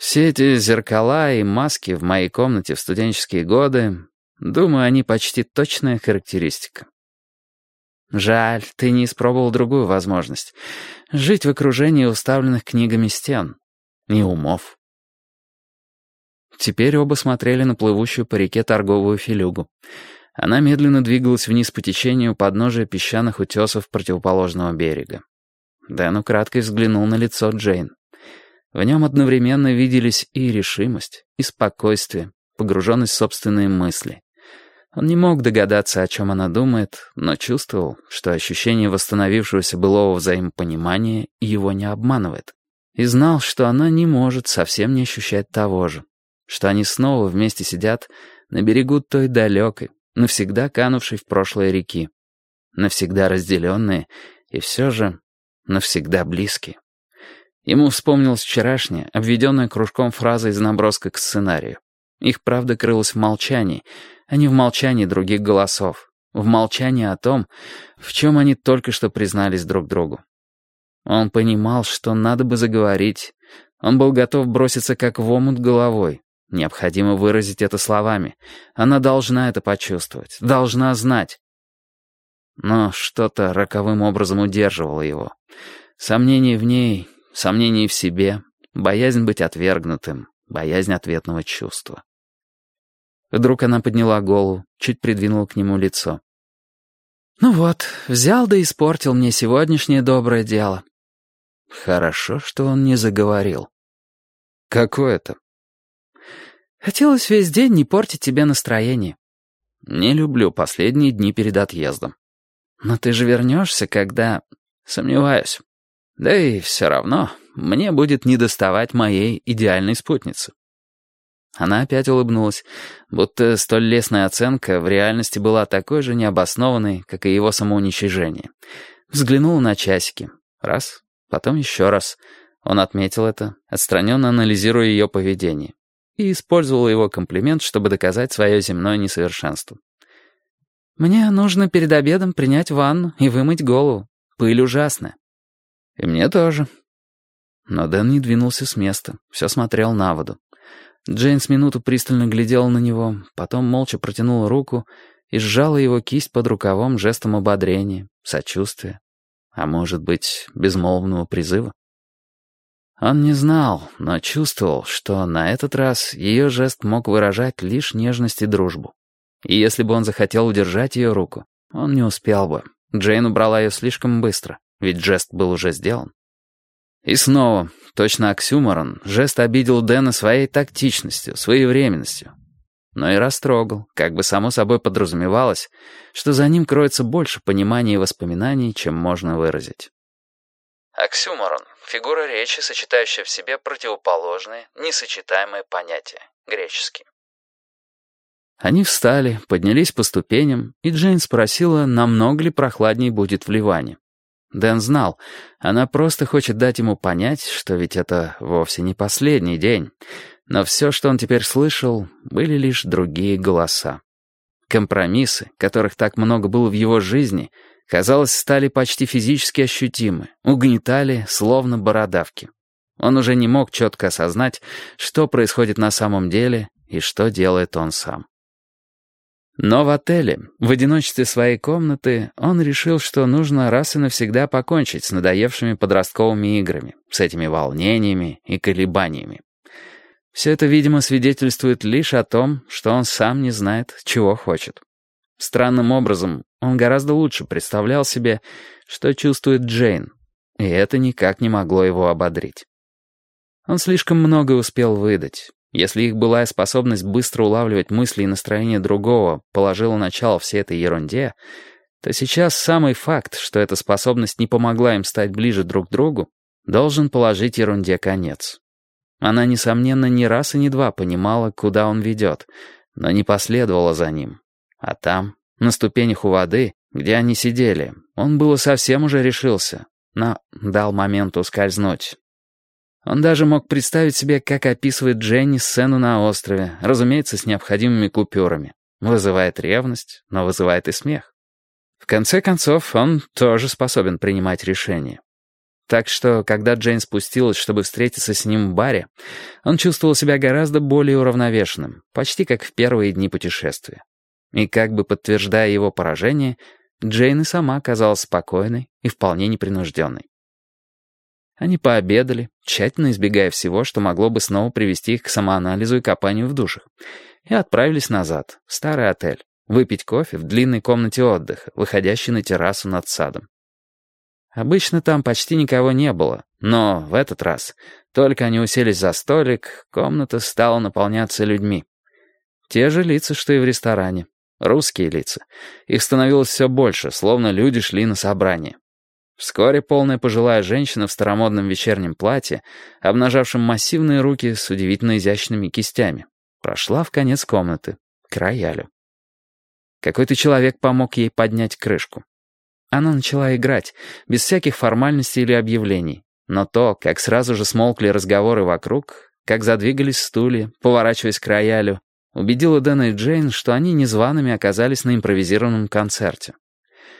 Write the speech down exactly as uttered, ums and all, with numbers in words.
Все эти зеркала и маски в моей комнате в студенческие годы, думаю, они почти точная характеристика. Жаль, ты не испробовал другую возможность. Жить в окружении уставленных книгами стен. И умов. Теперь оба смотрели на плывущую по реке торговую филюгу. Она медленно двигалась вниз по течению у подножия песчаных утесов противоположного берега. Дэн украдкой взглянул на лицо Джейн. В нем одновременно виделись и решимость, и спокойствие, погруженность в собственные мысли. Он не мог догадаться, о чем она думает, но чувствовал, что ощущение восстановившегося былого взаимопонимания его не обманывает. И знал, что она не может совсем не ощущать того же, что они снова вместе сидят на берегу той далекой, навсегда канувшей в прошлое реки, навсегда разделенные и все же навсегда близкие. Ему вспомнилась вчерашняя, обведенная кружком фраза из наброска к сценарию. Их правда крылась в молчании, а не в молчании других голосов, в молчании о том, в чем они только что признались друг другу. Он понимал, что надо бы заговорить. Он был готов броситься как в омут головой. Необходимо выразить это словами. Она должна это почувствовать, должна знать. Но что-то роковым образом удерживало его. Сомнение в ней, сомнение в себе, боязнь быть отвергнутым, боязнь ответного чувства. Вдруг она подняла голову, чуть придвинула к нему лицо. «Ну вот, взял да испортил мне сегодняшнее доброе дело». Хорошо, что он не заговорил. «Какое это?» «Хотелось весь день не портить тебе настроение». «Не люблю последние дни перед отъездом». «Но ты же вернешься, когда...» «Сомневаюсь. Да и все равно мне будет недоставать моей идеальной спутницы». Она опять улыбнулась, будто столь лестная оценка в реальности была такой же необоснованной, как и его самоуничижение. Взглянула на часики. Раз, потом еще раз. Он отметил это, отстраненно анализируя ее поведение, и использовал его комплимент, чтобы доказать свое земное несовершенство. «Мне нужно перед обедом принять ванну и вымыть голову. Пыль ужасная». «И мне тоже». Но Дэн не двинулся с места, все смотрел на воду. Джейн с минуту пристально глядела на него, потом молча протянула руку и сжала его кисть под рукавом жестом ободрения, сочувствия, а может быть, безмолвного призыва. Он не знал, но чувствовал, что на этот раз ее жест мог выражать лишь нежность и дружбу. И если бы он захотел удержать ее руку, он не успел бы. Джейн убрала ее слишком быстро, ведь жест был уже сделан. И снова, точно оксюморон, жест обидел Дэна своей тактичностью, своевременностью. Но и растрогал, как бы само собой подразумевалось, что за ним кроется больше понимания и воспоминаний, чем можно выразить. Оксюморон — фигура речи, сочетающая в себе противоположные, несочетаемые понятия, греческий. Они встали, поднялись по ступеням, и Джейн спросила, намного ли прохладней будет в Ливане. Дэн знал, она просто хочет дать ему понять, что ведь это вовсе не последний день. Но все, что он теперь слышал, были лишь другие голоса. Компромиссы, которых так много было в его жизни, казалось, стали почти физически ощутимы, угнетали, словно бородавки. Он уже не мог четко осознать, что происходит на самом деле и что делает он сам. Но в отеле, в одиночестве своей комнаты, он решил, что нужно раз и навсегда покончить с надоевшими подростковыми играми, с этими волнениями и колебаниями. Все это, видимо, свидетельствует лишь о том, что он сам не знает, чего хочет. Странным образом, он гораздо лучше представлял себе, что чувствует Джейн, и это никак не могло его ободрить. Он слишком много успел выдать. Если их былая способность быстро улавливать мысли и настроение другого положила начало всей этой ерунде, то сейчас самый факт, что эта способность не помогла им стать ближе друг к другу, должен положить ерунде конец. Она, несомненно, не раз и не два понимала, куда он ведет, но не последовала за ним. А там, на ступенях у воды, где они сидели, он было совсем уже решился, но дал моменту ускользнуть. Он даже мог представить себе, как описывает Дженни сцену на острове, разумеется, с необходимыми купюрами. Вызывает ревность, но вызывает и смех. В конце концов, он тоже способен принимать решения. Так что, когда Джейн спустилась, чтобы встретиться с ним в баре, он чувствовал себя гораздо более уравновешенным, почти как в первые дни путешествия. И как бы подтверждая его поражение, Джейн и сама казалась спокойной и вполне непринужденной. Они пообедали, тщательно избегая всего, что могло бы снова привести их к самоанализу и копанию в душах, и отправились назад, в старый отель, выпить кофе в длинной комнате отдыха, выходящей на террасу над садом. Обычно там почти никого не было, но в этот раз, только они уселись за столик, комната стала наполняться людьми. Те же лица, что и в ресторане. Русские лица. Их становилось все больше, словно люди шли на собрание. Вскоре полная пожилая женщина в старомодном вечернем платье, обнажавшем массивные руки с удивительно изящными кистями, прошла в конец комнаты, к роялю. Какой-то человек помог ей поднять крышку. Она начала играть, без всяких формальностей или объявлений. Но то, как сразу же смолкли разговоры вокруг, как задвигались стулья, поворачиваясь к роялю, убедило Дэна и Джейн, что они незваными оказались на импровизированном концерте.